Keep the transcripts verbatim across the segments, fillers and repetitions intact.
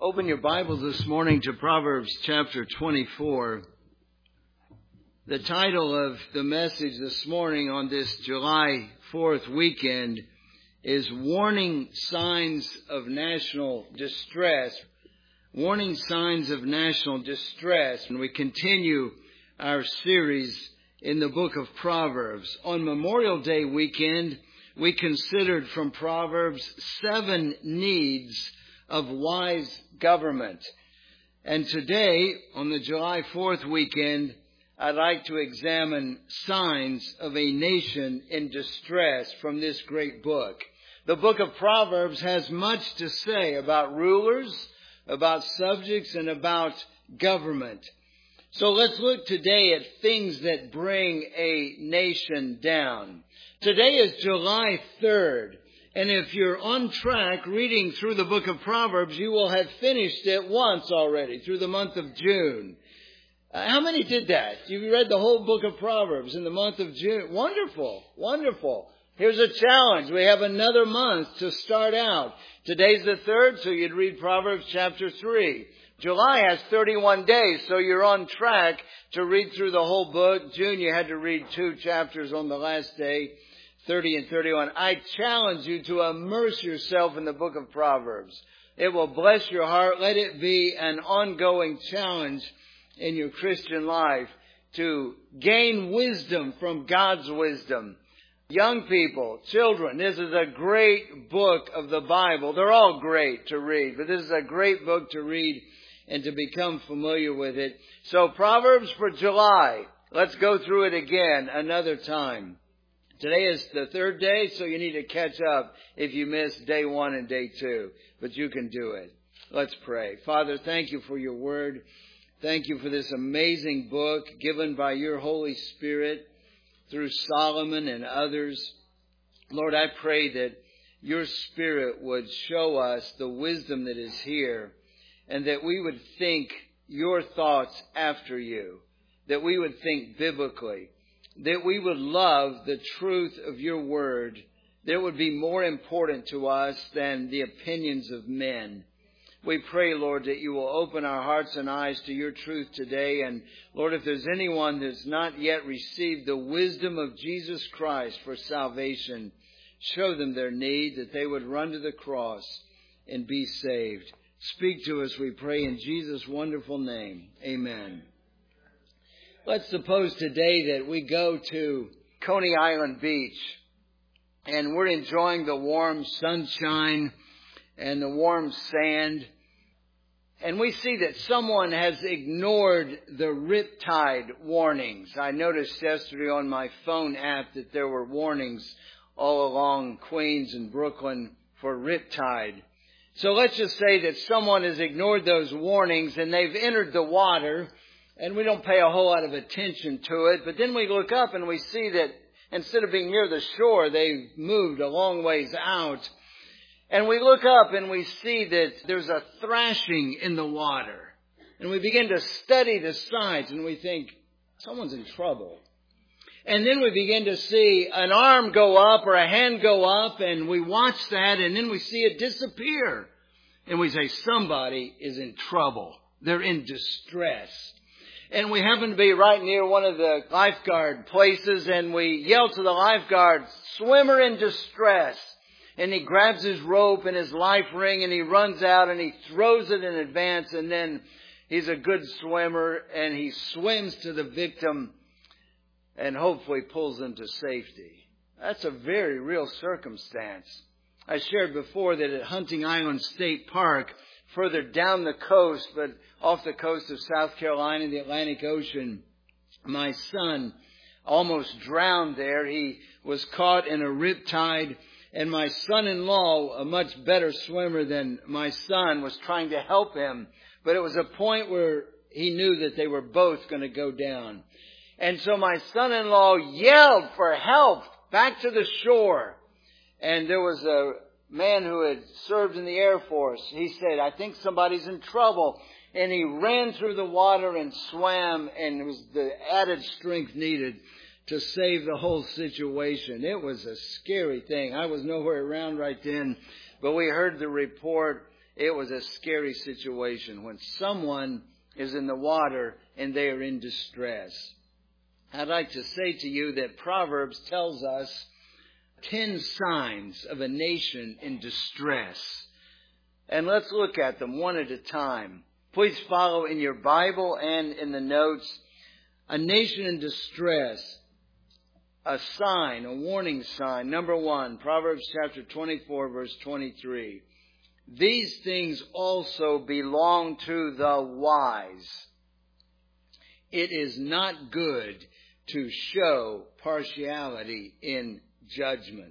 Open your Bibles this morning to Proverbs chapter twenty-four. The title of the message this morning on this July fourth weekend is Warning Signs of National Distress. Warning Signs of National Distress. And we continue our series in the book of Proverbs. On Memorial Day weekend, we considered from Proverbs seven needs of wise government. And today, on the July fourth weekend, I'd like to examine signs of a nation in distress from this great book. The book of Proverbs has much to say about rulers, about subjects, and about government. So let's look today at things that bring a nation down. Today is July third. And if you're on track reading through the book of Proverbs, you will have finished it once already through the month of June. Uh, how many did that? You read the whole book of Proverbs in the month of June. Wonderful, wonderful. Here's a challenge. We have another month to start out. Today's the third, so you'd read Proverbs chapter three. July has thirty-one days, so you're on track to read through the whole book. June, you had to read two chapters on the last day. thirty and thirty-one. I challenge you to immerse yourself in the book of Proverbs. It will bless your heart. Let it be an ongoing challenge in your Christian life to gain wisdom from God's wisdom. Young people, children, this is a great book of the Bible. They're all great to read, but this is a great book to read and to become familiar with it. So Proverbs for July. Let's go through it again another time. Today is the third day, so you need to catch up if you missed day one and day two. But you can do it. Let's pray. Father, thank you for your word. Thank you for this amazing book given by your Holy Spirit through Solomon and others. Lord, I pray that your Spirit would show us the wisdom that is here and that we would think your thoughts after you, that we would think biblically, that we would love the truth of your word that would be more important to us than the opinions of men. We pray, Lord, that you will open our hearts and eyes to your truth today. And Lord, if there's anyone that's not yet received the wisdom of Jesus Christ for salvation, show them their need, that they would run to the cross and be saved. Speak to us, we pray, in Jesus' wonderful name. Amen. Let's suppose today that we go to Coney Island Beach and we're enjoying the warm sunshine and the warm sand. And we see that someone has ignored the riptide warnings. I noticed yesterday on my phone app that there were warnings all along Queens and Brooklyn for riptide. So let's just say that someone has ignored those warnings and they've entered the water. And we don't pay a whole lot of attention to it. But then we look up and we see that instead of being near the shore, they've moved a long ways out. And we look up and we see that there's a thrashing in the water. And we begin to study the signs and we think, someone's in trouble. And then we begin to see an arm go up or a hand go up and we watch that and then we see it disappear. And we say, somebody is in trouble. They're in distress. And we happen to be right near one of the lifeguard places and we yell to the lifeguard, swimmer in distress. And he grabs his rope and his life ring and he runs out and he throws it in advance and then he's a good swimmer and he swims to the victim and hopefully pulls them to safety. That's a very real circumstance. I shared before that at Hunting Island State Park, further down the coast, but off the coast of South Carolina, the Atlantic Ocean, my son almost drowned there. He was caught in a riptide, and my son-in-law, a much better swimmer than my son, was trying to help him. But it was a point where he knew that they were both going to go down. And so my son-in-law yelled for help back to the shore. And there was a man who had served in the Air Force. He said, I think somebody's in trouble. And he ran through the water and swam, and it was the added strength needed to save the whole situation. It was a scary thing. I was nowhere around right then, but we heard the report, It was a scary situation when someone is in the water and they are in distress. I'd like to say to you that Proverbs tells us ten signs of a nation in distress. And let's look at them one at a time. Please follow in your Bible and in the notes. A nation in distress. A sign, a warning sign. Number one, Proverbs chapter twenty-four, verse twenty-three. These things also belong to the wise. It is not good to show partiality in judgment.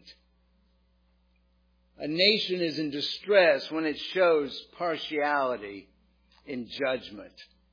A nation is in distress when it shows partiality in judgment.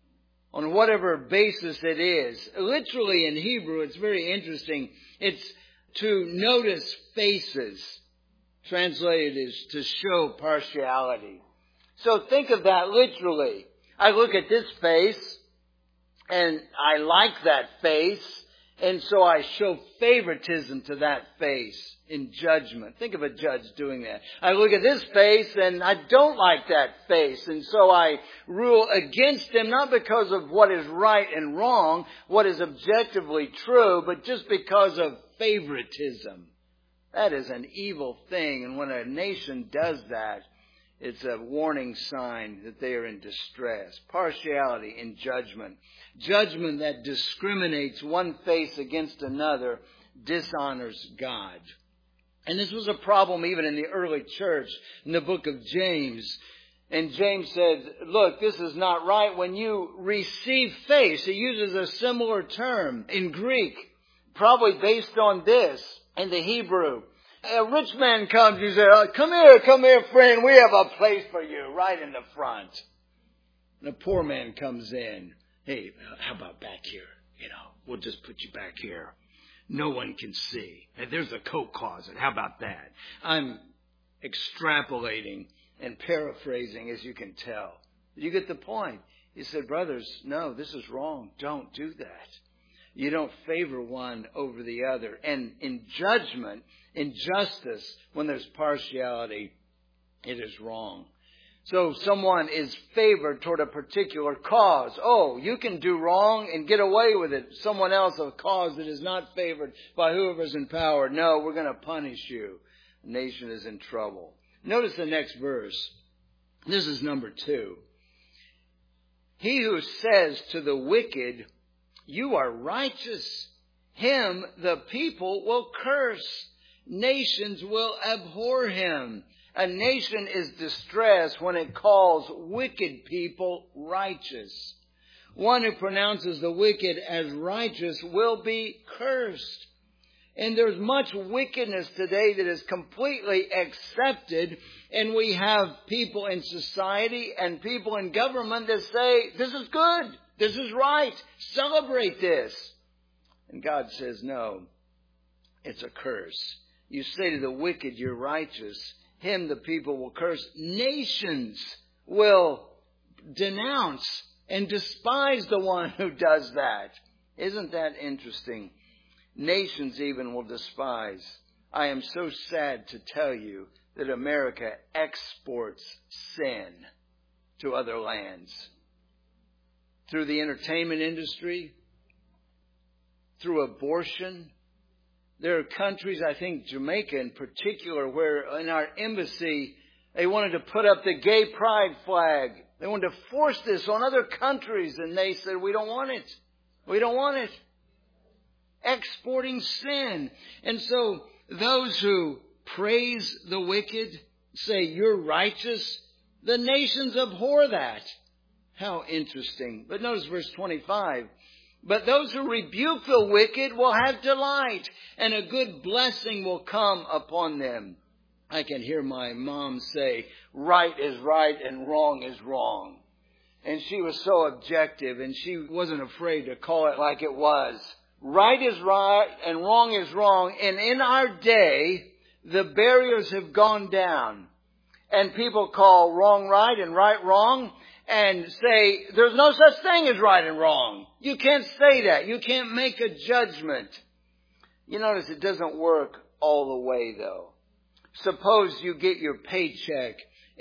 On whatever basis it is. Literally in Hebrew, it's very interesting. It's to notice faces. Translated is to show partiality. So think of that literally. I look at this face and I like that face, and so I show favoritism to that face in judgment. Think of a judge doing that. I look at this face and I don't like that face, and so I rule against him, not because of what is right and wrong, what is objectively true, but just because of favoritism. That is an evil thing, and when a nation does that, it's a warning sign that they are in distress. Partiality in judgment. Judgment that discriminates one face against another dishonors God. And this was a problem even in the early church, in the book of James. And James said, look, this is not right. When you receive face, he uses a similar term in Greek, probably based on this in the Hebrew. A rich man comes, you say, oh, come here, come here, friend, we have a place for you right in the front. And a poor man comes in. Hey, how about back here? You know, we'll just put you back here. No one can see. And there's a coat closet. How about that? I'm extrapolating and paraphrasing, as you can tell. You get the point. He said, brothers, no, this is wrong. Don't do that. You don't favor one over the other. And in judgment, in justice, when there's partiality, it is wrong. So someone is favored toward a particular cause. Oh, you can do wrong and get away with it. Someone else, a cause that is not favored by whoever's in power. No, we're going to punish you. The nation is in trouble. Notice the next verse. This is number two. He who says to the wicked, you are righteous, him the people will curse. Nations will abhor him. A nation is distressed when it calls wicked people righteous. One who pronounces the wicked as righteous will be cursed. And there's much wickedness today that is completely accepted. And we have people in society and people in government that say, this is good. This is right. Celebrate this. And God says, no, it's a curse. You say to the wicked, you're righteous. Him the people will curse. Nations will denounce and despise the one who does that. Isn't that interesting? Nations even will despise. I am so sad to tell you that America exports sin to other lands. Through the entertainment industry, through abortion. There are countries, I think Jamaica in particular, where in our embassy, they wanted to put up the gay pride flag. They wanted to force this on other countries, and they said, we don't want it. We don't want it. Exporting sin. And so those who praise the wicked, say, you're righteous, the nations abhor that. How interesting. But notice verse twenty-five. But those who rebuke the wicked will have delight, and a good blessing will come upon them. I can hear my mom say, right is right and wrong is wrong. And she was so objective, and she wasn't afraid to call it like it was. Right is right and wrong is wrong. And in our day, the barriers have gone down. And people call wrong right and right wrong. And say, there's no such thing as right and wrong. You can't say that. You can't make a judgment. You notice it doesn't work all the way, though. Suppose you get your paycheck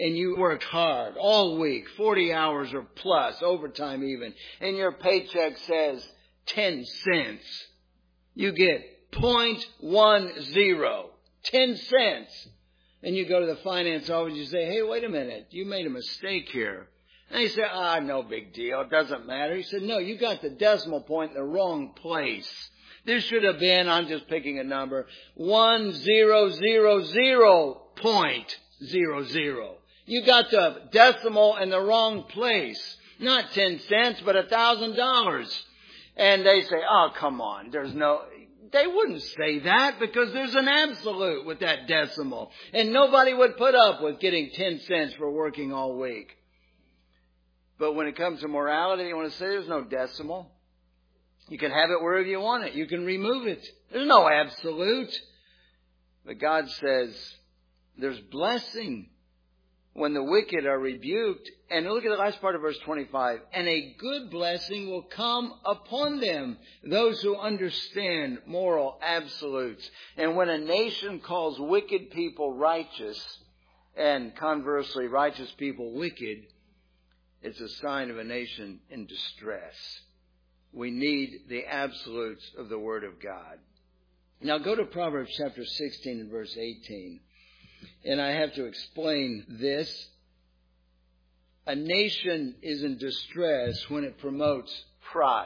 and you worked hard all week, forty hours or plus, overtime even, and your paycheck says ten cents. You get point one zero, ten cents. And you go to the finance office and you say, hey, wait a minute, you made a mistake here. And they say, ah, no big deal, it doesn't matter. He said, no, you got the decimal point in the wrong place. This should have been, I'm just picking a number, one zero zero zero point zero zero. You got the decimal in the wrong place. Not ten cents, but a thousand dollars. And they say, oh, come on, there's no... They wouldn't say that because there's an absolute with that decimal. And nobody would put up with getting ten cents for working all week. But when it comes to morality, you want to say there's no decimal. You can have it wherever you want it. You can remove it. There's no absolute. But God says there's blessing when the wicked are rebuked. And look at the last part of verse twenty-five. And a good blessing will come upon them, those who understand moral absolutes. And when a nation calls wicked people righteous, and conversely righteous people wicked, it's a sign of a nation in distress. We need the absolutes of the Word of God. Now go to Proverbs chapter sixteen and verse eighteen. And I have to explain this. A nation is in distress when it promotes pride.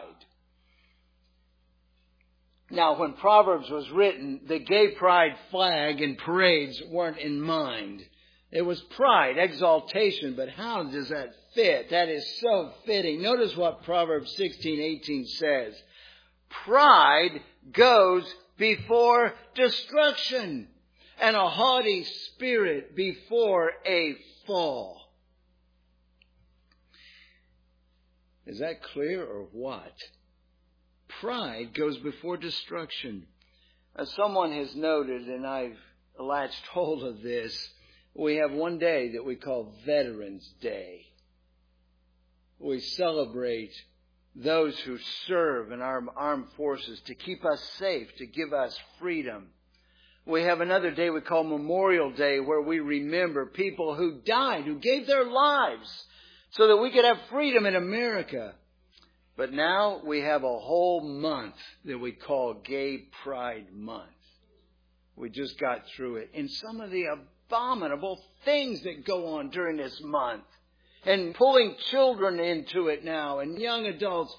Now, when Proverbs was written, the gay pride flag and parades weren't in mind. It was pride, exaltation, but how does that fit? That is so fitting. Notice what Proverbs sixteen eighteen says. Pride goes before destruction, and a haughty spirit before a fall. Is that clear or what? Pride goes before destruction. As someone has noted, and I've latched hold of this, we have one day that we call Veterans Day. We celebrate those who serve in our armed forces to keep us safe, to give us freedom. We have another day we call Memorial Day, where we remember people who died, who gave their lives so that we could have freedom in America. But now we have a whole month that we call Gay Pride Month. We just got through it. And some of the abominable things that go on during this month, and pulling children into it now, and young adults.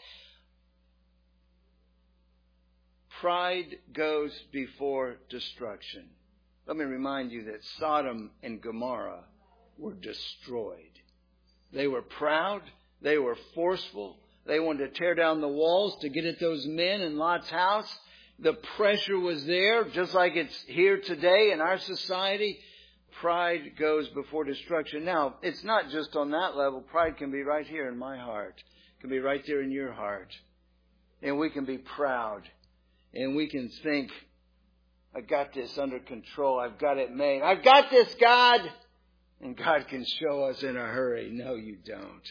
Pride goes before destruction. Let me remind you that Sodom and Gomorrah were destroyed. They were proud. They were forceful. They wanted to tear down the walls to get at those men in Lot's house. The pressure was there, just like it's here today in our society. Pride goes before destruction. Now, it's not just on that level. Pride can be right here in my heart. It can be right there in your heart. And we can be proud. And we can think, I got this under control. I've got it made. I've got this, God. And God can show us in a hurry. No, you don't.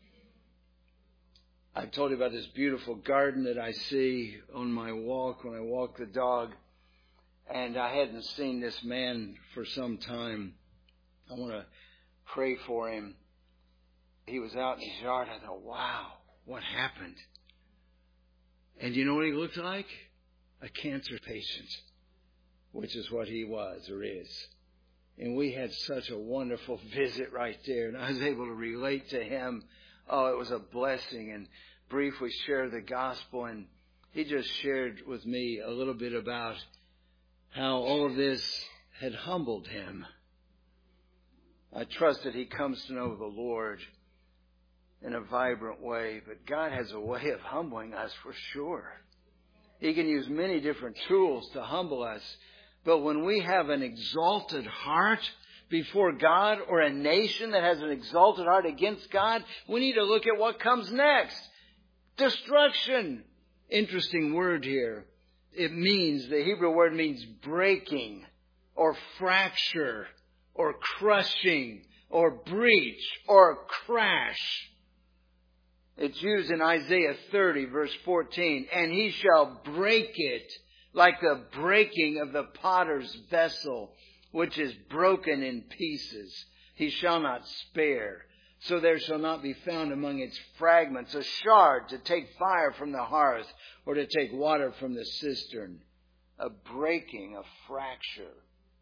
I've told you about this beautiful garden that I see on my walk when I walk the dog. And I hadn't seen this man for some time. I want to pray for him. He was out in his yard. I thought, wow, what happened? And you know what he looked like? A cancer patient, which is what he was or is. And we had such a wonderful visit right there. And I was able to relate to him. Oh, it was a blessing. And briefly share the gospel. And he just shared with me a little bit about how all of this had humbled him. I trust that he comes to know the Lord in a vibrant way. But God has a way of humbling us for sure. He can use many different tools to humble us. But when we have an exalted heart before God, or a nation that has an exalted heart against God, we need to look at what comes next. Destruction. Interesting word here. It means, the Hebrew word means breaking, or fracture, or crushing, or breach, or crash. It's used in Isaiah thirty, verse fourteen. And he shall break it like the breaking of the potter's vessel, which is broken in pieces. he shall not spare. So there shall not be found among its fragments a shard to take fire from the hearth or to take water from the cistern. A breaking, a fracture.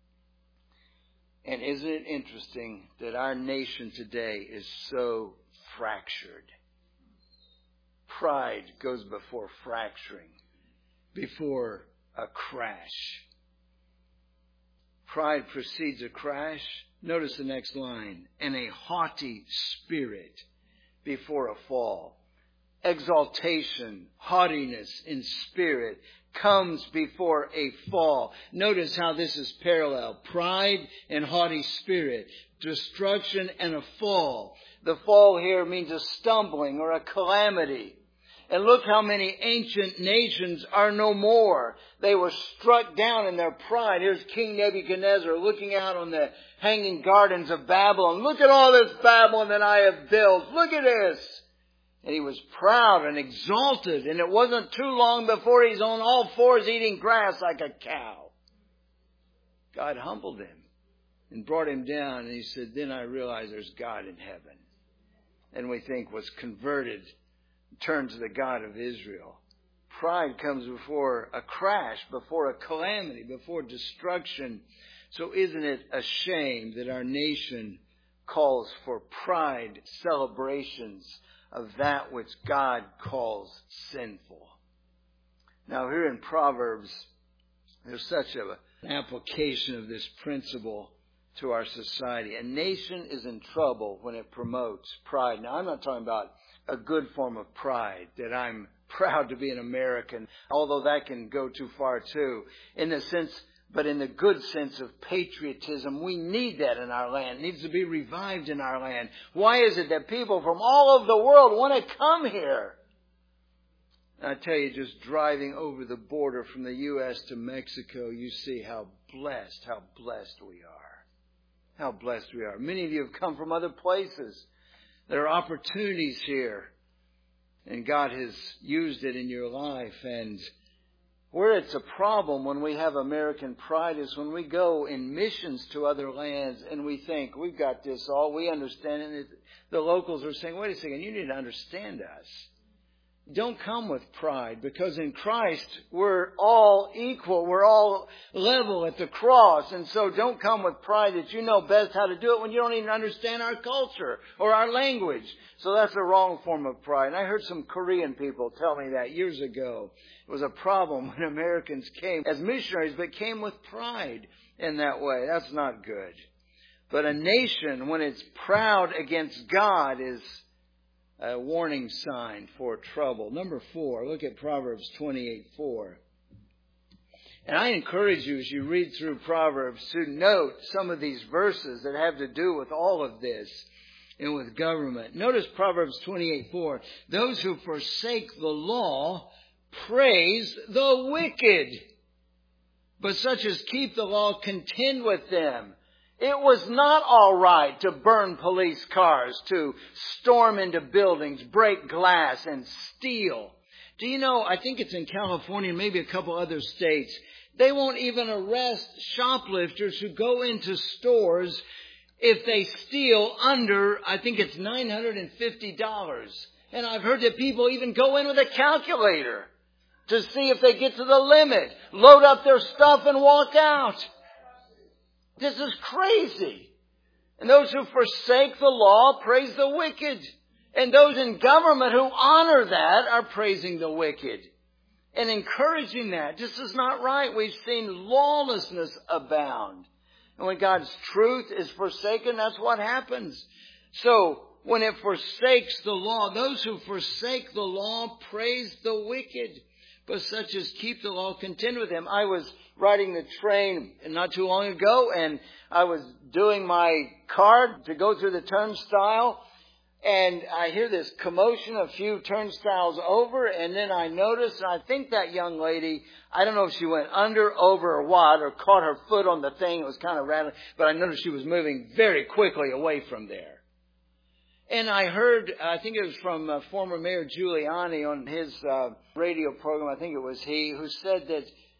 And isn't it interesting that our nation today is so fractured? Pride goes before fracturing, before a crash. Pride precedes a crash. Notice the next line. And a haughty spirit before a fall. Exaltation, haughtiness in spirit comes before a fall. Notice how this is parallel. Pride and haughty spirit. Destruction and a fall. The fall here means a stumbling or a calamity. And look how many ancient nations are no more. They were struck down in their pride. Here's King Nebuchadnezzar looking out on the hanging gardens of Babylon. Look at all this Babylon that I have built. Look at this. And he was proud and exalted. And it wasn't too long before he's on all fours eating grass like a cow. God humbled him and brought him down. And he said, then I realized there's God in heaven. And we think was converted. Turn to the God of Israel. Pride comes before a crash, before a calamity, before destruction. So isn't it a shame that our nation calls for pride celebrations of that which God calls sinful? Now here in Proverbs, there's such a, an application of this principle to our society. A nation is in trouble when it promotes pride. Now I'm not talking about a good form of pride, that I'm proud to be an American, although that can go too far too. In the sense, but in the good sense of patriotism, we need that in our land. It needs to be revived in our land. Why is it that people from all over the world want to come here? I tell you, just driving over the border from the U S to Mexico, you see how blessed, how blessed we are. How blessed we are. Many of you have come from other places. There are opportunities here, and God has used it in your life. And where it's a problem when we have American pride is when we go in missions to other lands and we think, we've got this all, we understand it. And the locals are saying, wait a second, you need to understand us. Don't come with pride, because in Christ we're all equal. We're all level at the cross. And so don't come with pride that you know best how to do it when you don't even understand our culture or our language. So that's a wrong form of pride. And I heard some Korean people tell me that years ago. It was a problem when Americans came as missionaries, but came with pride in that way. That's not good. But a nation, when it's proud against God, is a warning sign for trouble. Number four, look at Proverbs twenty-eight four. And I encourage you as you read through Proverbs to note some of these verses that have to do with all of this and with government. Notice Proverbs twenty-eight four. Those who forsake the law praise the wicked, but such as keep the law contend with them. It was not all right to burn police cars, to storm into buildings, break glass, and steal. Do you know, I think it's in California and maybe a couple other states, they won't even arrest shoplifters who go into stores if they steal under, I think it's nine hundred fifty dollars. And I've heard that people even go in with a calculator to see if they get to the limit, load up their stuff and walk out. This is crazy. And those who forsake the law praise the wicked. And those in government who honor that are praising the wicked and encouraging that. This is not right. We've seen lawlessness abound. And when God's truth is forsaken, that's what happens. So when it forsakes the law, those who forsake the law praise the wicked, but such as keep the law contend with him. I was riding the train not too long ago, and I was doing my card to go through the turnstile, and I hear this commotion a few turnstiles over, and then I notice, and I think that young lady, I don't know if she went under, over, or what, or caught her foot on the thing. It was kind of rattling, but I noticed she was moving very quickly away from there. And I heard, I think it was from uh, former Mayor Giuliani on his uh, radio program, I think it was he, who said that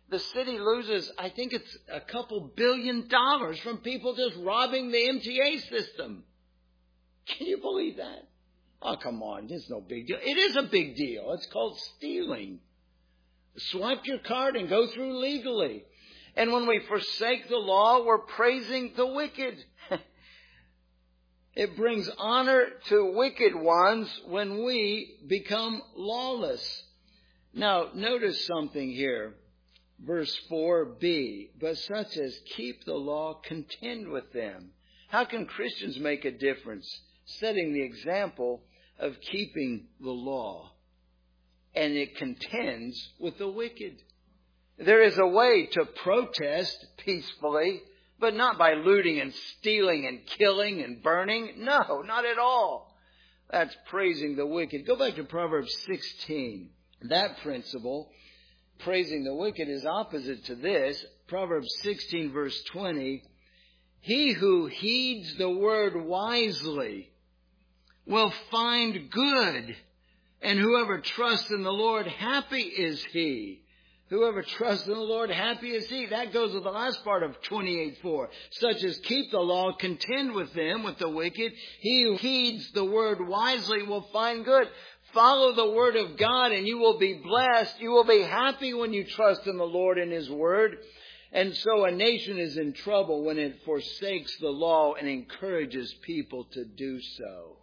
The city loses, I think it's a couple billion dollars from people just robbing the M T A system. Can you believe that? Oh, come on. It's no big deal. It is a big deal. It's called stealing. Swipe your card and go through legally. And when we forsake the law, we're praising the wicked. It brings honor to wicked ones when we become lawless. Now, notice something here. Verse four b, but such as keep the law, contend with them. How can Christians make a difference? Setting the example of keeping the law. And it contends with the wicked. There is a way to protest peacefully, but not by looting and stealing and killing and burning. No, not at all. That's praising the wicked. Go back to Proverbs sixteen. That principle, praising the wicked, is opposite to this. Proverbs sixteen verse twenty. He who heeds the word wisely will find good. And whoever trusts in the Lord, happy is he. Whoever trusts in the Lord, happy is he. That goes with the last part of twenty-eight four. Such as keep the law, contend with them, with the wicked. He who heeds the word wisely will find good. Follow the word of God and you will be blessed. You will be happy when you trust in the Lord and his word. And so a nation is in trouble when it forsakes the law and encourages people to do so.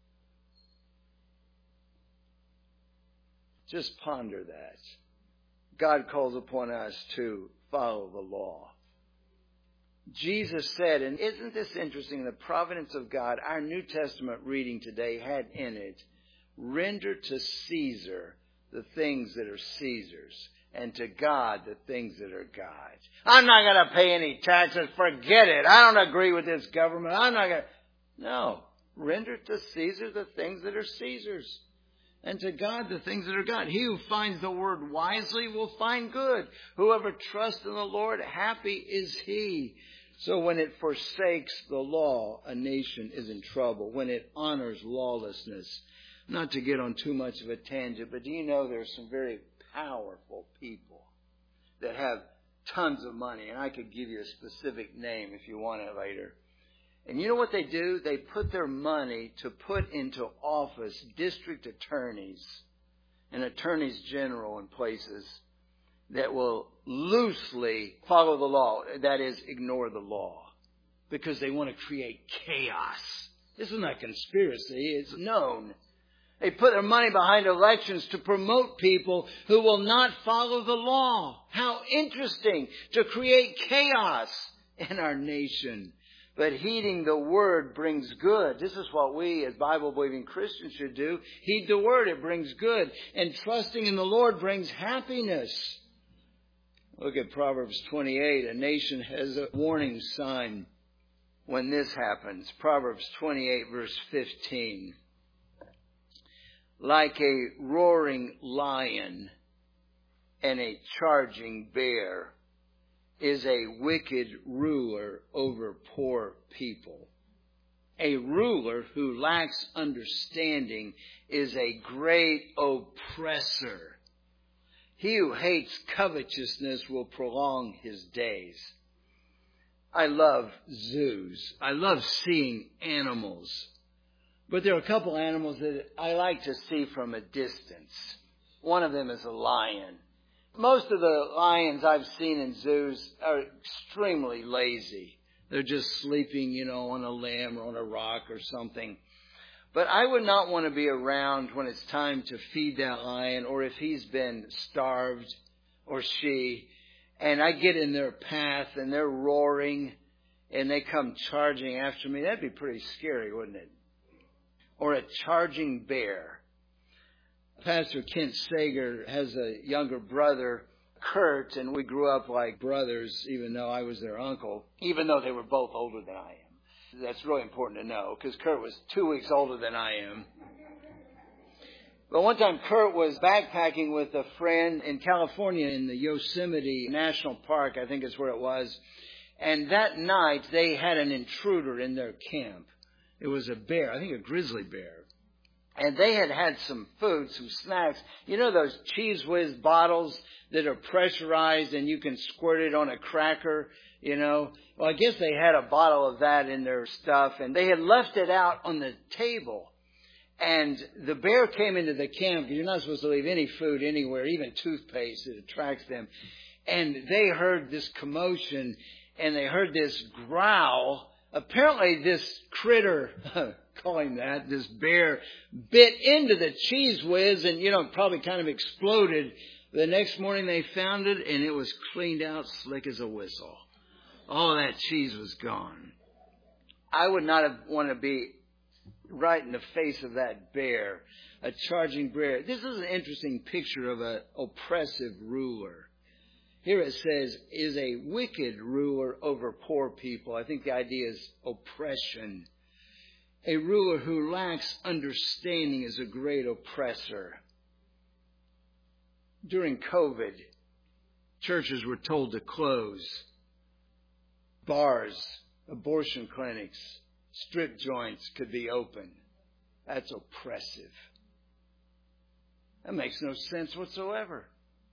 Just ponder that. God calls upon us to follow the law. Jesus said, and isn't this interesting, the providence of God, our New Testament reading today had in it, render to Caesar the things that are Caesar's, and to God the things that are God's. I'm not going to pay any taxes. Forget it. I don't agree with this government. I'm not going to. No. Render to Caesar the things that are Caesar's, and to God the things that are God. He who finds the word wisely will find good. Whoever trusts in the Lord, happy is he. So when it forsakes the law, a nation is in trouble. When it honors lawlessness. Not to get on too much of a tangent, but do you know there are some very powerful people that have tons of money? And I could give you a specific name if you want it later. And you know what they do? They put their money to put into office district attorneys and attorneys general in places that will loosely follow the law. That is, ignore the law. Because they want to create chaos. This is not conspiracy. It's known. They put their money behind elections to promote people who will not follow the law. How interesting, to create chaos in our nation. But heeding the word brings good. This is what we as Bible-believing Christians should do. Heed the word, it brings good. And trusting in the Lord brings happiness. Look at Proverbs twenty-eight. A nation has a warning sign when this happens. Proverbs twenty-eight verse fifteen. Like a roaring lion and a charging bear is a wicked ruler over poor people. A ruler who lacks understanding is a great oppressor. He who hates covetousness will prolong his days. I love zoos. I love seeing animals. But there are a couple animals that I like to see from a distance. One of them is a lion. Most of the lions I've seen in zoos are extremely lazy. They're just sleeping, you know, on a limb or on a rock or something. But I would not want to be around when it's time to feed that lion, or if he's been starved, or she, and I get in their path and they're roaring and they come charging after me. That'd be pretty scary, wouldn't it? Or a charging bear. Pastor Kent Sager has a younger brother, Kurt, and we grew up like brothers, even though I was their uncle, even though they were both older than I am. That's really important to know, because Kurt was two weeks older than I am. But one time Kurt was backpacking with a friend in California in the Yosemite National Park, I think is where it was. And that night they had an intruder in their camp. It was a bear, I think a grizzly bear. And they had had some food, some snacks. You know those Cheese Whiz bottles that are pressurized and you can squirt it on a cracker, you know? Well, I guess they had a bottle of that in their stuff, and they had left it out on the table. And the bear came into the camp, because you're not supposed to leave any food anywhere, even toothpaste, it attracts them. And they heard this commotion, and they heard this growl. Apparently this critter, call him that, this bear, bit into the Cheese Whiz and, you know, probably kind of exploded. The next morning they found it, and it was cleaned out slick as a whistle. All that cheese was gone. I would not have want to be right in the face of that bear, a charging bear. This is an interesting picture of an oppressive ruler. Here it says, is a wicked ruler over poor people. I think the idea is oppression. A ruler who lacks understanding is a great oppressor. During COVID, churches were told to close. Bars, abortion clinics, strip joints could be open. That's oppressive. That makes no sense whatsoever.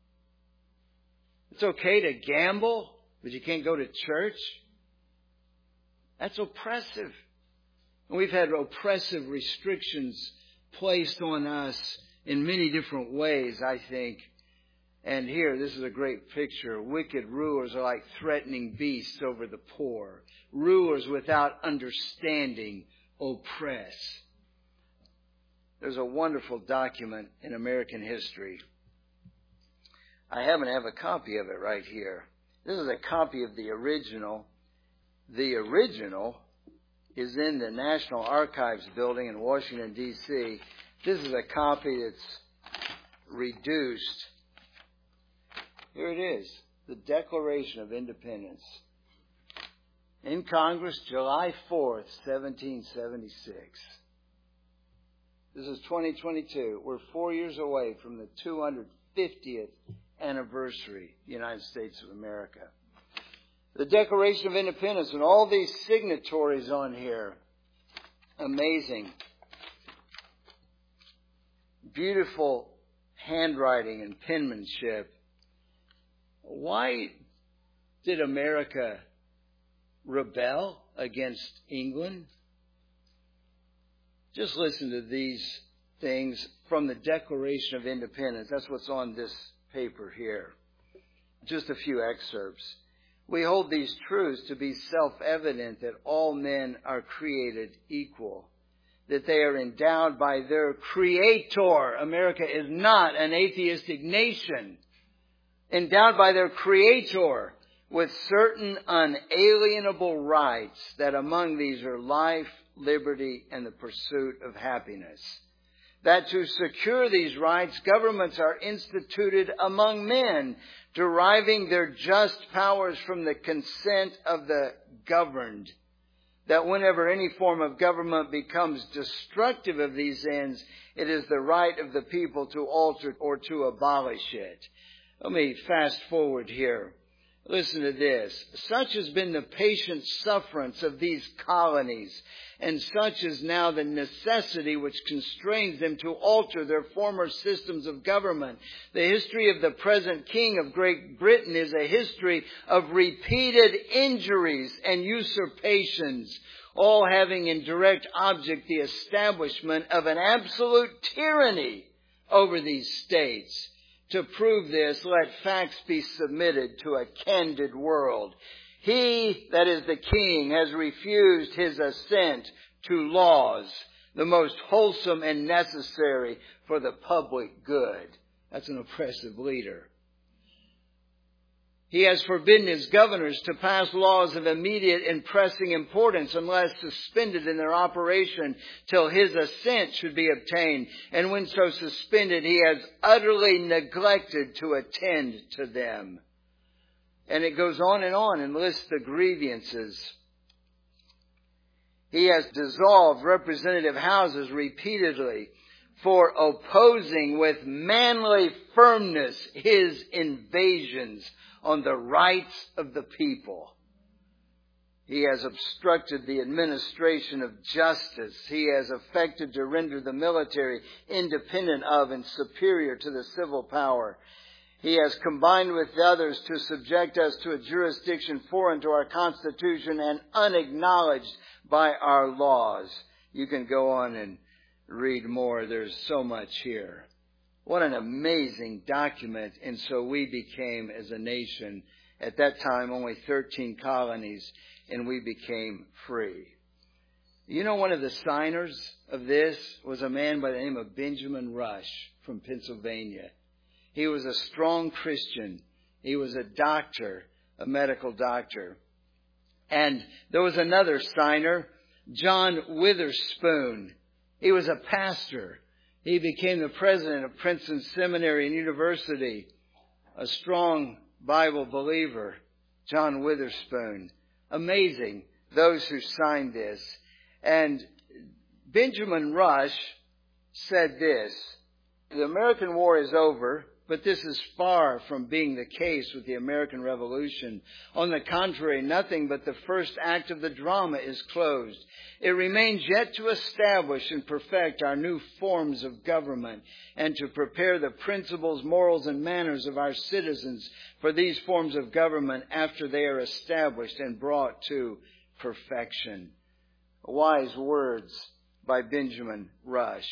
It's okay to gamble, but you can't go to church? That's oppressive. And we've had oppressive restrictions placed on us in many different ways, I think. And here, this is a great picture. Wicked rulers are like threatening beasts over the poor. Rulers without understanding oppress. There's a wonderful document in American history. I happen to have a copy of it right here. This is a copy of the original. The original is in the National Archives building in Washington, D C This is a copy that's reduced. Here it is, the Declaration of Independence. In Congress, July fourth, seventeen seventy-six. This is twenty twenty-two. We're four years away from the two hundred fiftieth anniversary of the United States of America. The Declaration of Independence and all these signatories on here. Amazing. Beautiful handwriting and penmanship. Why did America rebel against England? Just listen to these things from the Declaration of Independence. That's what's on this paper here. Just a few excerpts. We hold these truths to be self-evident that all men are created equal, that they are endowed by their Creator. America is not an atheistic nation. Endowed by their Creator with certain unalienable rights, that among these are life, liberty, and the pursuit of happiness. That to secure these rights, governments are instituted among men, deriving their just powers from the consent of the governed. That whenever any form of government becomes destructive of these ends, it is the right of the people to alter or to abolish it. Let me fast forward here. Listen to this. Such has been the patient sufferance of these colonies, and such is now the necessity which constrains them to alter their former systems of government. The history of the present King of Great Britain is a history of repeated injuries and usurpations, all having in direct object the establishment of an absolute tyranny over these states. To prove this, let facts be submitted to a candid world. He, that is the king, has refused his assent to laws, the most wholesome and necessary for the public good. That's an oppressive leader. He has forbidden his governors to pass laws of immediate and pressing importance unless suspended in their operation till his assent should be obtained. And when so suspended, he has utterly neglected to attend to them. And it goes on and on and lists the grievances. He has dissolved representative houses repeatedly for opposing with manly firmness his invasions on the rights of the people. He has obstructed the administration of justice. He has affected to render the military independent of and superior to the civil power. He has combined with others to subject us to a jurisdiction foreign to our Constitution and unacknowledged by our laws. You can go on and read more. There's so much here. What an amazing document. And so we became, as a nation, at that time only thirteen colonies, and we became free. You know, one of the signers of this was a man by the name of Benjamin Rush from Pennsylvania. He was a strong Christian. He was a doctor, a medical doctor. And there was another signer, John Witherspoon. He was a pastor. He became the president of Princeton Seminary and University, a strong Bible believer, John Witherspoon. Amazing, those who signed this. And Benjamin Rush said this: the American war is over, but this is far from being the case with the American Revolution. On the contrary, nothing but the first act of the drama is closed. It remains yet to establish and perfect our new forms of government and to prepare the principles, morals, and manners of our citizens for these forms of government after they are established and brought to perfection. Wise words by Benjamin Rush.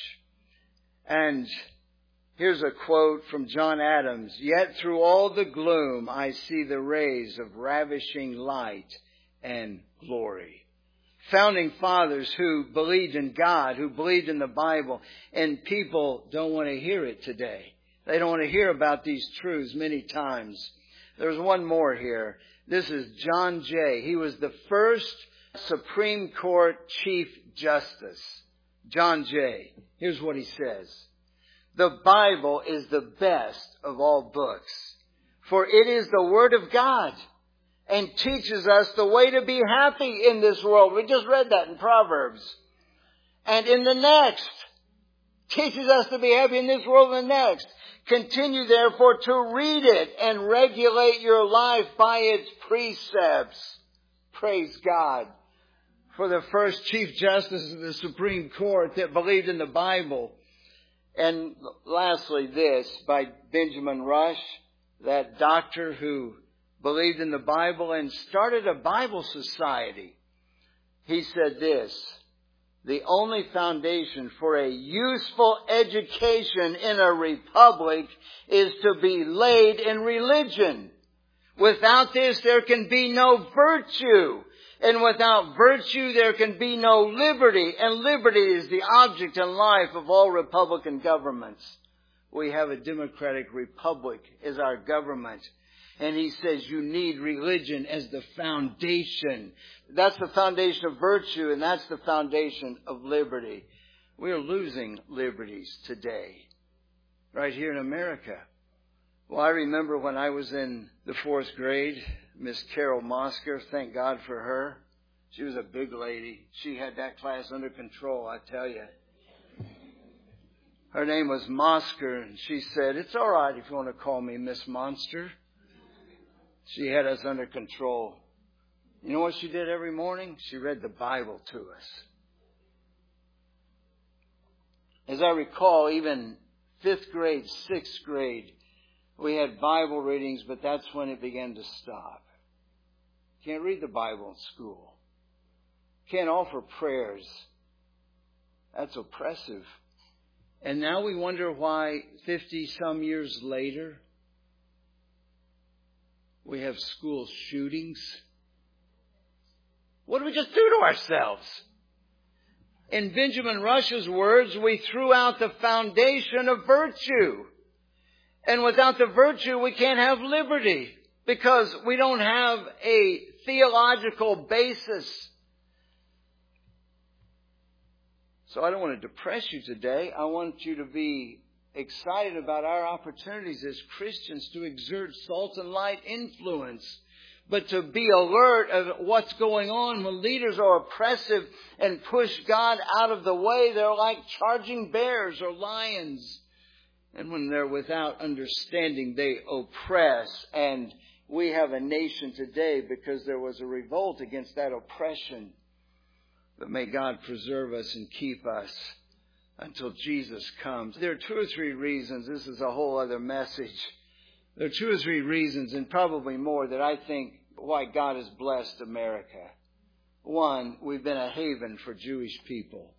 And here's a quote from John Adams. Yet through all the gloom I see the rays of ravishing light and glory. Founding fathers who believed in God, who believed in the Bible, and people don't want to hear it today. They don't want to hear about these truths many times. There's one more here. This is John Jay. He was the first Supreme Court Chief Justice. John Jay. Here's what he says. The Bible is the best of all books, for it is the Word of God and teaches us the way to be happy in this world. We just read that in Proverbs. And in the next, teaches us to be happy in this world and the next. Continue, therefore, to read it and regulate your life by its precepts. Praise God for the first Chief Justice of the Supreme Court that believed in the Bible. And lastly, this by Benjamin Rush, that doctor who believed in the Bible and started a Bible society. He said this: the only foundation for a useful education in a republic is to be laid in religion. Without this, there can be no virtue. And without virtue, there can be no liberty. And liberty is the object in life of all republican governments. We have a democratic republic as our government. And he says you need religion as the foundation. That's the foundation of virtue, and that's the foundation of liberty. We are losing liberties today, right here in America. Well, I remember when I was in the fourth grade, Miss Carol Mosker, thank God for her. She was a big lady. She had that class under control, I tell you. Her name was Mosker, and she said, "It's all right if you want to call me Miss Monster." She had us under control. You know what she did every morning? She read the Bible to us. As I recall, even fifth grade, sixth grade, we had Bible readings, but that's when it began to stop. Can't read the Bible in school. Can't offer prayers. That's oppressive. And now we wonder why fifty-some years later, we have school shootings. What did we just do to ourselves? In Benjamin Rush's words, we threw out the foundation of virtue. And without the virtue, we can't have liberty because we don't have a theological basis. So I don't want to depress you today. I want you to be excited about our opportunities as Christians to exert salt and light influence, but to be alert of what's going on when leaders are oppressive and push God out of the way. They're like charging bears or lions. And when they're without understanding, they oppress and we have a nation today because there was a revolt against that oppression. But may God preserve us and keep us until Jesus comes. There are two or three reasons. This is a whole other message. There are two or three reasons, and probably more, that I think why God has blessed America. One, we've been a haven for Jewish people.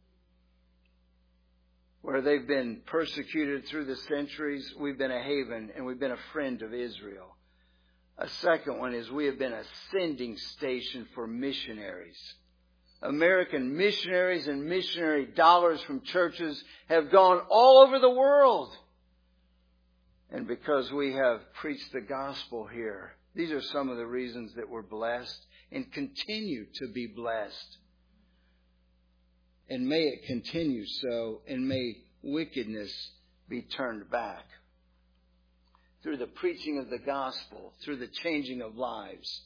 Where they've been persecuted through the centuries, we've been a haven and we've been a friend of Israel. A second one is we have been a sending station for missionaries. American missionaries and missionary dollars from churches have gone all over the world. And because we have preached the gospel here, these are some of the reasons that we're blessed and continue to be blessed. And may it continue so, and may wickedness be turned back. Through the preaching of the gospel, through the changing of lives.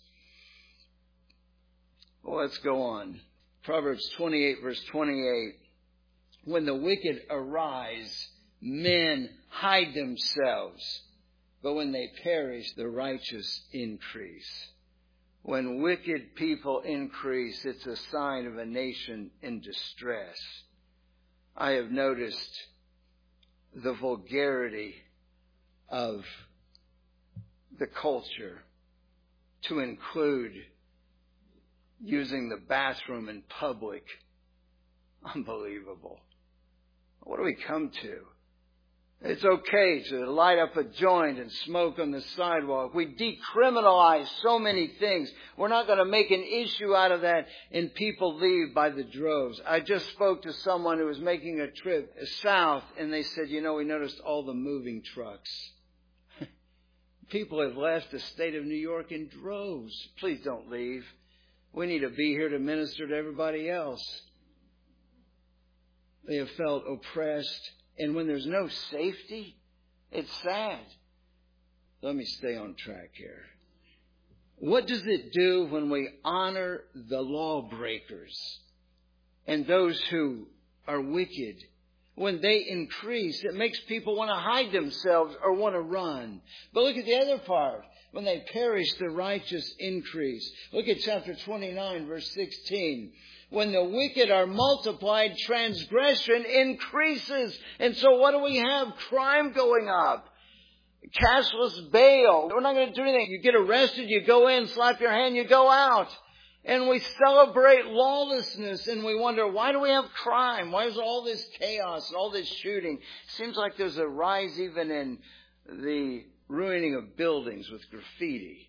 Well, let's go on. Proverbs twenty-eight, verse twenty-eight. When the wicked arise, men hide themselves, but when they perish, the righteous increase. When wicked people increase, it's a sign of a nation in distress. I have noticed the vulgarity of the culture to include using the bathroom in public. Unbelievable. What do we come to? It's okay to light up a joint and smoke on the sidewalk. We decriminalize so many things. We're not going to make an issue out of that and people leave by the droves. I just spoke to someone who was making a trip south and they said, you know, we noticed all the moving trucks. People have left the state of New York in droves. Please don't leave. We need to be here to minister to everybody else. They have felt oppressed. And when there's no safety, it's sad. Let me stay on track here. What does it do when we honor the lawbreakers and those who are wicked? When they increase, it makes people want to hide themselves or want to run. But look at the other part. When they perish, the righteous increase. Look at chapter twenty-nine, verse sixteen. When the wicked are multiplied, transgression increases. And so what do we have? Crime going up. Cashless bail. We're not going to do anything. You get arrested, you go in, slap your hand, you go out. And we celebrate lawlessness and we wonder, why do we have crime? Why is all this chaos and all this shooting? Seems like there's a rise even in the ruining of buildings with graffiti.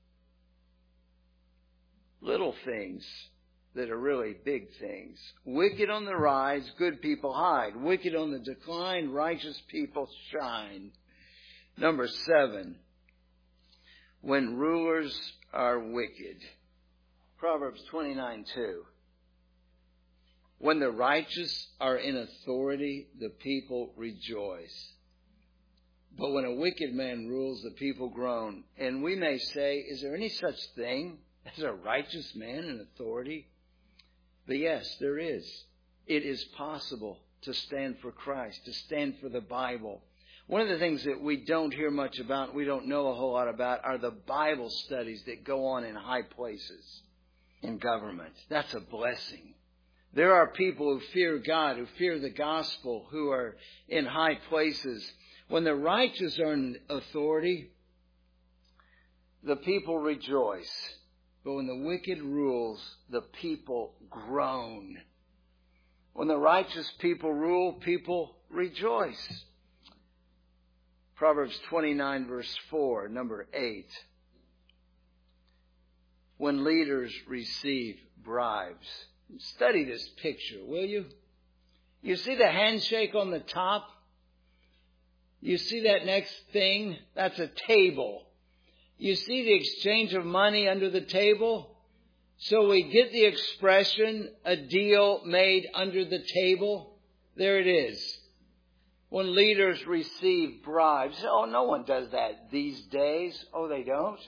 Little things that are really big things. Wicked on the rise, good people hide. Wicked on the decline, righteous people shine. Number seven, when rulers are wicked. Proverbs twenty-nine two. When the righteous are in authority, the people rejoice. But when a wicked man rules, the people groan. And we may say, is there any such thing as a righteous man in authority? But yes, there is. It is possible to stand for Christ, to stand for the Bible. One of the things that we don't hear much about, we don't know a whole lot about, are the Bible studies that go on in high places in government. That's a blessing. There are people who fear God, who fear the gospel, who are in high places. When the righteous are in authority, the people rejoice. But when the wicked rules, the people groan. When the righteous people rule, people rejoice. Proverbs twenty-nine, verse four, number eight. When leaders receive bribes. Study this picture, will you? You see the handshake on the top? You see that next thing? That's a table. You see the exchange of money under the table? So we get the expression, a deal made under the table. There it is. When leaders receive bribes. Oh, no one does that these days. Oh, they don't?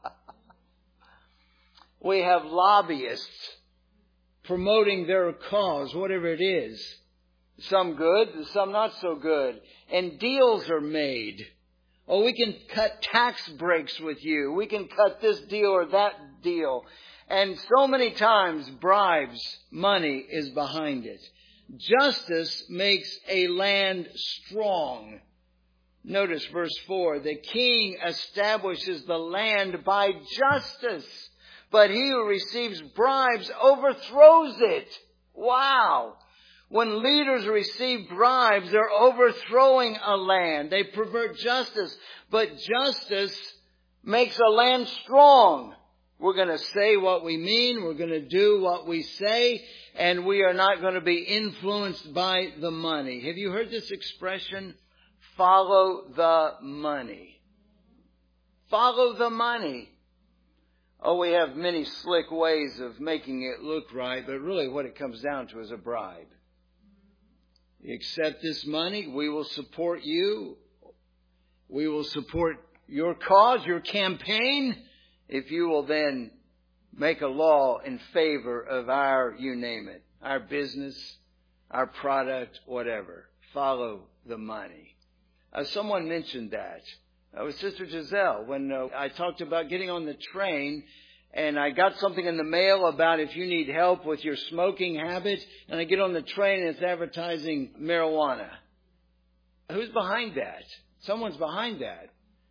We have lobbyists promoting their cause, whatever it is. Some good, some not so good. And deals are made. Oh, we can cut tax breaks with you. We can cut this deal or that deal. And so many times, bribes, money is behind it. Justice makes a land strong. Notice verse four. The king establishes the land by justice, but he who receives bribes overthrows it. Wow. When leaders receive bribes, they're overthrowing a land. They pervert justice. But justice makes a land strong. We're going to say what we mean. We're going to do what we say. And we are not going to be influenced by the money. Have you heard this expression? Follow the money. Follow the money. Oh, we have many slick ways of making it look right. But really what it comes down to is a bribe. You accept this money, we will support you. We will support your cause, your campaign, if you will then make a law in favor of our, you name it, our business, our product, whatever. Follow the money. Uh, someone mentioned that. That was Sister Giselle when uh, I talked about getting on the train. And I got something in the mail about if you need help with your smoking habit. And I get on the train and it's advertising marijuana. Who's behind that? Someone's behind that.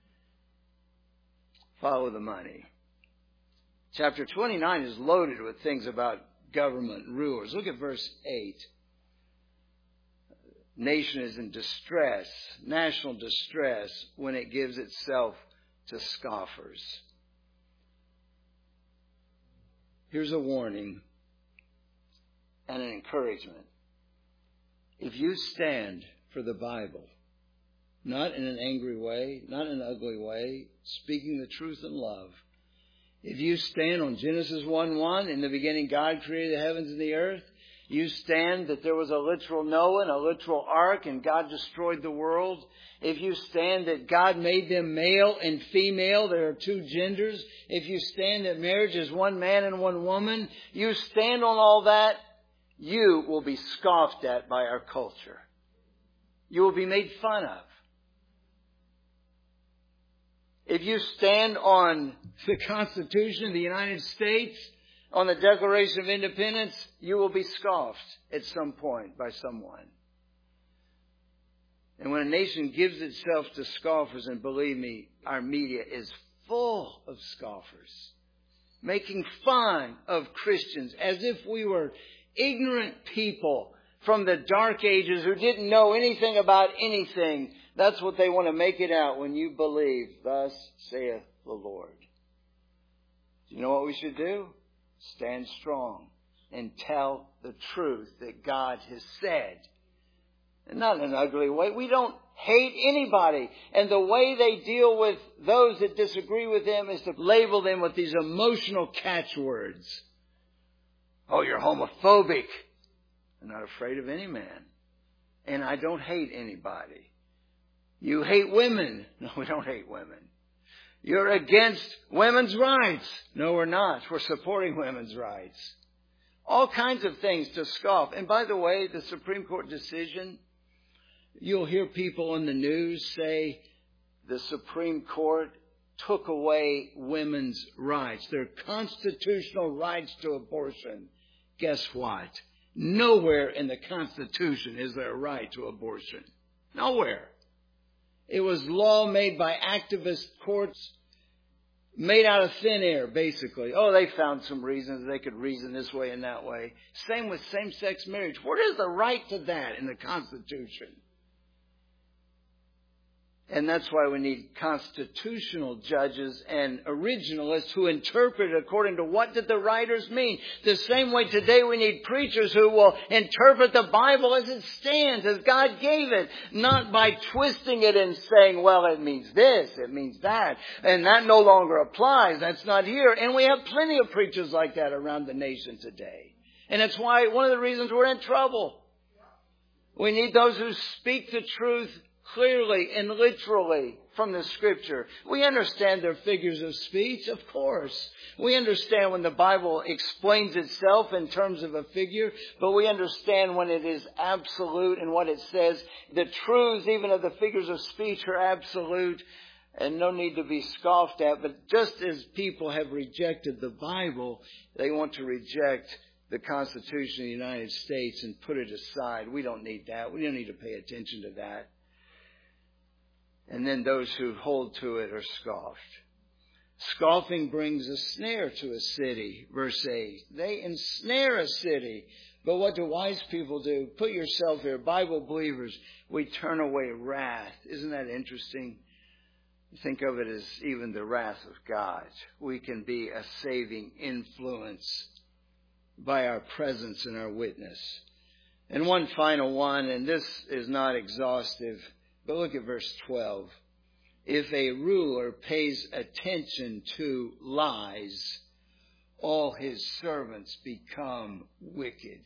Follow the money. Chapter twenty-nine is loaded with things about government rulers. Look at verse eight. Nation is in distress, national distress, when it gives itself to scoffers. Here's a warning and an encouragement. If you stand for the Bible, not in an angry way, not in an ugly way, speaking the truth in love, if you stand on Genesis one one, in the beginning God created the heavens and the earth, you stand that there was a literal Noah and a literal ark and God destroyed the world. If you stand that God made them male and female, there are two genders. If you stand that marriage is one man and one woman, you stand on all that, you will be scoffed at by our culture. You will be made fun of. If you stand on the Constitution of the United States, on the Declaration of Independence, you will be scoffed at some point by someone. And when a nation gives itself to scoffers, and believe me, our media is full of scoffers, making fun of Christians as if we were ignorant people from the dark ages who didn't know anything about anything. That's what they want to make it out when you believe, thus saith the Lord. Do you know what we should do? Stand strong and tell the truth that God has said. And not in an ugly way. We don't hate anybody. And the way they deal with those that disagree with them is to label them with these emotional catchwords. Oh, you're homophobic. I'm not afraid of any man. And I don't hate anybody. You hate women. No, we don't hate women. You're against women's rights. No, we're not. We're supporting women's rights. All kinds of things to scoff. And by the way, the Supreme Court decision, you'll hear people on the news say the Supreme Court took away women's rights, their constitutional rights to abortion. Guess what? Nowhere in the Constitution is there a right to abortion. Nowhere. It was law made by activist courts, made out of thin air, basically. Oh, they found some reasons they could reason this way and that way. Same with same-sex marriage. Where is the right to that in the Constitution? And that's why we need constitutional judges and originalists who interpret it according to what did the writers mean. The same way today we need preachers who will interpret the Bible as it stands, as God gave it, not by twisting it and saying, well, it means this, it means that, and that no longer applies. That's not here. And we have plenty of preachers like that around the nation today. And that's why one of the reasons we're in trouble. We need those who speak the truth clearly and literally from the Scripture. We understand their figures of speech, of course. We understand when the Bible explains itself in terms of a figure, but we understand when it is absolute and what it says. The truths even of the figures of speech are absolute and no need to be scoffed at. But just as people have rejected the Bible, they want to reject the Constitution of the United States and put it aside. We don't need that. We don't need to pay attention to that. And then those who hold to it are scoffed. Scoffing brings a snare to a city, verse eight. They ensnare a city. But what do wise people do? Put yourself here. Bible believers, we turn away wrath. Isn't that interesting? Think of it as even the wrath of God. We can be a saving influence by our presence and our witness. And one final one, and this is not exhaustive, but look at verse twelve. If a ruler pays attention to lies, all his servants become wicked.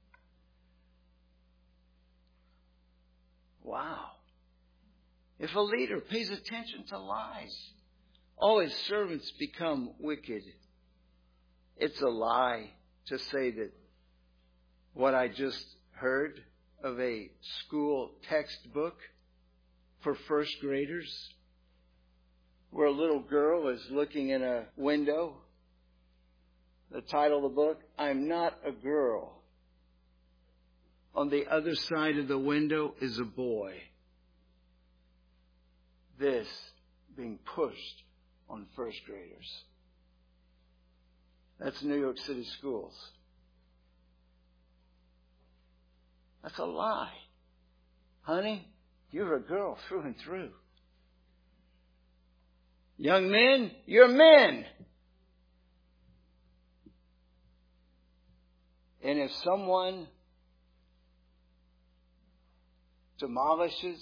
Wow. If a leader pays attention to lies, all his servants become wicked. It's a lie to say that what I just heard of a school textbook for first graders, where a little girl is looking in a window. The title of the book, I'm Not a Girl. On the other side of the window is a boy. This being pushed on first graders. That's New York City schools. That's a lie. Honey, you're a girl through and through. Young men, you're men. And if someone demolishes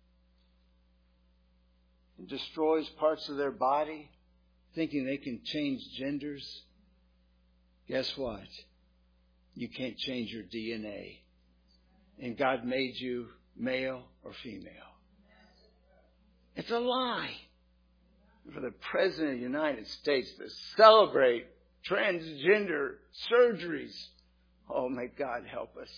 and destroys parts of their body, thinking they can change genders, guess what? You can't change your D N A. And God made you male or female. It's a lie. For the President of the United States to celebrate transgender surgeries, oh, may God help us.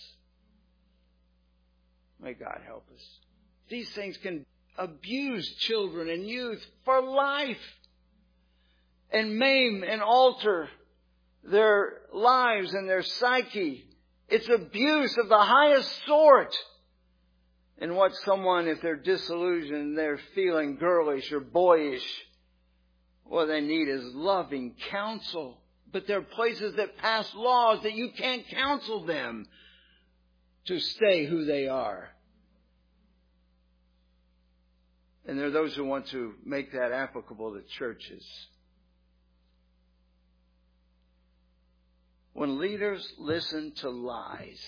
May God help us. These things can abuse children and youth for life and maim and alter their lives and their psyche. It's abuse of the highest sort. And what someone, if they're disillusioned, they're feeling girlish or boyish, what they need is loving counsel. But there are places that pass laws that you can't counsel them to stay who they are. And there are those who want to make that applicable to churches. When leaders listen to lies,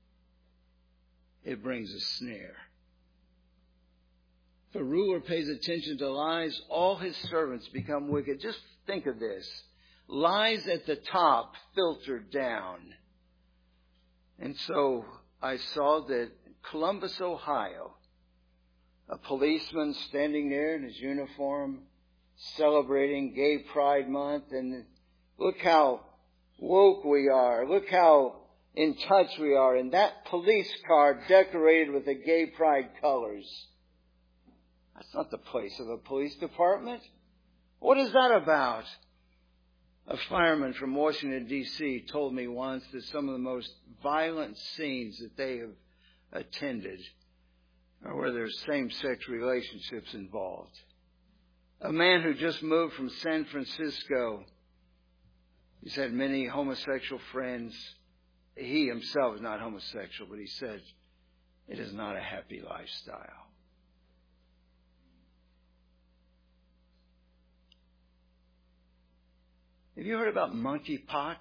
it brings a snare. If a ruler pays attention to lies, all his servants become wicked. Just think of this. Lies at the top filter down. And so I saw that Columbus, Ohio, a policeman standing there in his uniform, celebrating Gay Pride Month. And look how woke we are. Look how in touch we are. And that police car decorated with the Gay Pride colors. That's not the place of a police department. What is that about? A fireman from Washington, D C told me once that some of the most violent scenes that they have attended are where there's same-sex relationships involved. A man who just moved from San Francisco, he's had many homosexual friends. He himself is not homosexual, but he said it is not a happy lifestyle. Have you heard about monkeypox?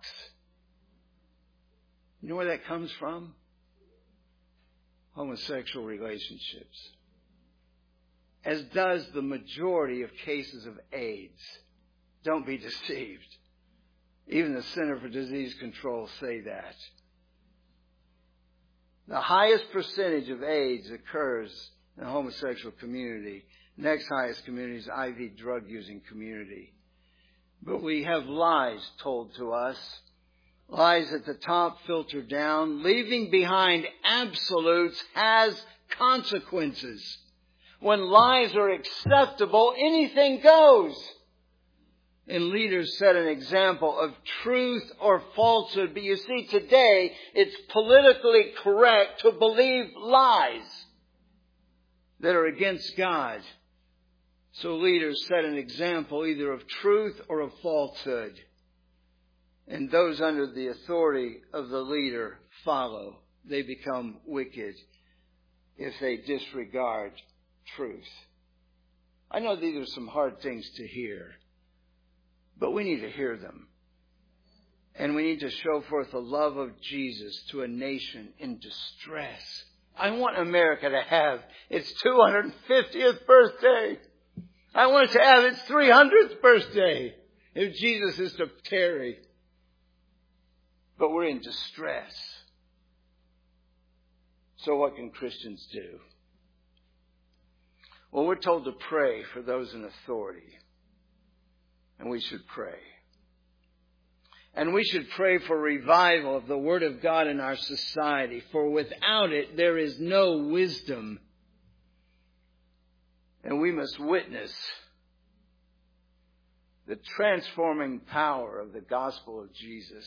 You know where that comes from? Homosexual relationships. As does the majority of cases of AIDS. Don't be deceived. Even the Center for Disease Control say that. The highest percentage of AIDS occurs in the homosexual community. Next highest community is I V drug-using community. But we have lies told to us. Lies at the top filter down. Leaving behind absolutes has consequences. When lies are acceptable, anything goes. And leaders set an example of truth or falsehood. But you see, today, it's politically correct to believe lies that are against God. So leaders set an example either of truth or of falsehood. And those under the authority of the leader follow. They become wicked if they disregard truth. I know these are some hard things to hear, but we need to hear them. And we need to show forth the love of Jesus to a nation in distress. I want America to have its two hundred fiftieth birthday. I want it to have its three hundredth birthday if Jesus is to tarry. But we're in distress. So what can Christians do? Well, we're told to pray for those in authority. And we should pray. And we should pray for revival of the Word of God in our society. For without it, there is no wisdom. And we must witness the transforming power of the gospel of Jesus.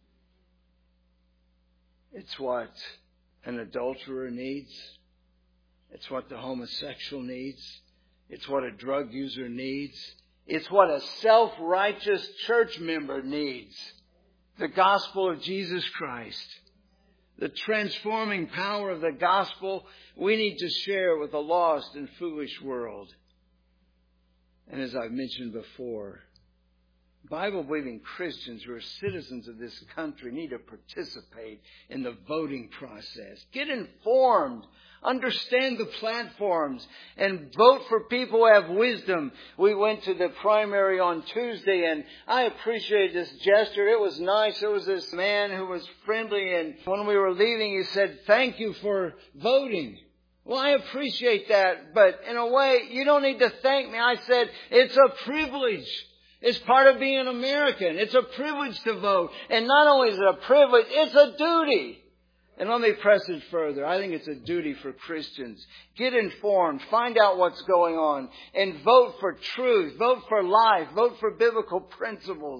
It's what an adulterer needs. It's what the homosexual needs. It's what a drug user needs. It's what a self-righteous church member needs. The gospel of Jesus Christ. The transforming power of the gospel we need to share with a lost and foolish world. And as I've mentioned before, Bible-believing Christians who are citizens of this country need to participate in the voting process. Get informed. Understand the platforms and vote for people who have wisdom. We went to the primary on Tuesday and I appreciated this gesture. It was nice. There was this man who was friendly, and when we were leaving he said, "Thank you for voting." Well, I appreciate that, but in a way, you don't need to thank me. I said, it's a privilege. It's part of being an American. It's a privilege to vote. And not only is it a privilege, it's a duty. And let me press it further. I think it's a duty for Christians. Get informed. Find out what's going on. And vote for truth. Vote for life. Vote for biblical principles.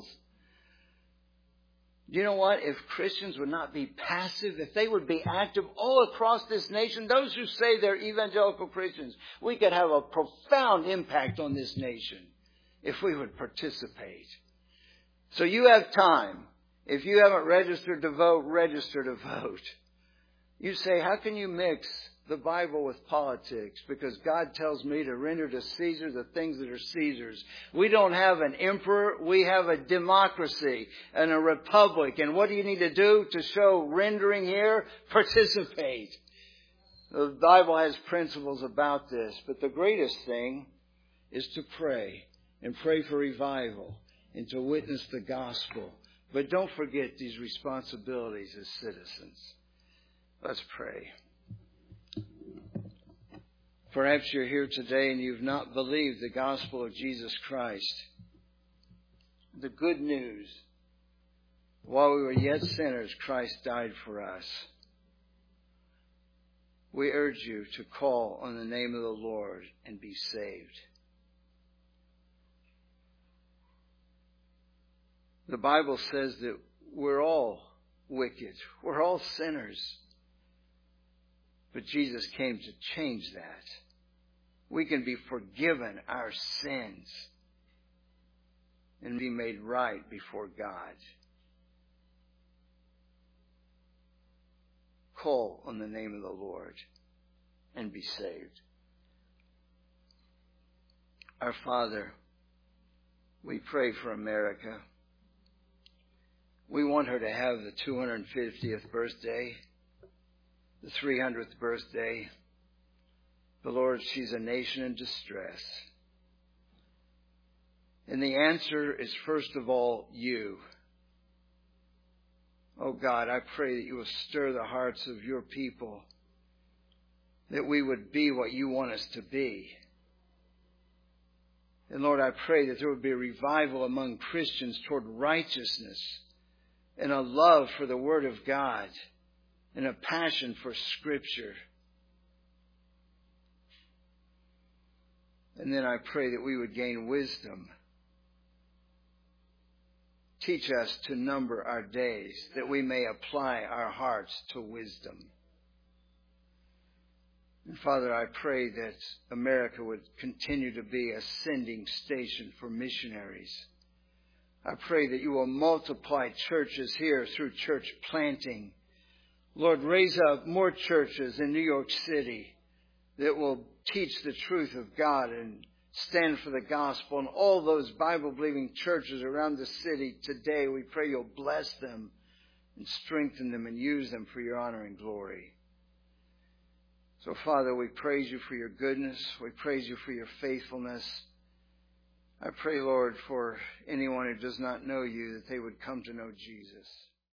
You know what? If Christians would not be passive, if they would be active all across this nation, those who say they're evangelical Christians, we could have a profound impact on this nation if we would participate. So you have time. If you haven't registered to vote, register to vote. You say, how can you mix the Bible with politics? Because God tells me to render to Caesar the things that are Caesar's. We don't have an emperor. We have a democracy and a republic. And what do you need to do to show rendering here? Participate. The Bible has principles about this. But the greatest thing is to pray. And pray for revival. And to witness the gospel. But don't forget these responsibilities as citizens. Let's pray. Perhaps you're here today and you've not believed the gospel of Jesus Christ. The good news. While we were yet sinners, Christ died for us. We urge you to call on the name of the Lord and be saved. The Bible says that we're all wicked. We're all sinners. But Jesus came to change that. We can be forgiven our sins and be made right before God. Call on the name of the Lord and be saved. Our Father, we pray for America. We want her to have the two hundred fiftieth birthday, the three hundredth birthday. But Lord, she's a nation in distress. And the answer is, first of all, you. Oh God, I pray that you will stir the hearts of your people that we would be what you want us to be. And Lord, I pray that there would be a revival among Christians toward righteousness and a love for the Word of God and a passion for Scripture. And then I pray that we would gain wisdom. Teach us to number our days, that we may apply our hearts to wisdom. And Father, I pray that America would continue to be a sending station for missionaries. I pray that you will multiply churches here through church planting. Lord, raise up more churches in New York City that will teach the truth of God and stand for the gospel. And all those Bible-believing churches around the city today, we pray you'll bless them and strengthen them and use them for your honor and glory. So, Father, we praise you for your goodness. We praise you for your faithfulness. I pray, Lord, for anyone who does not know you, that they would come to know Jesus.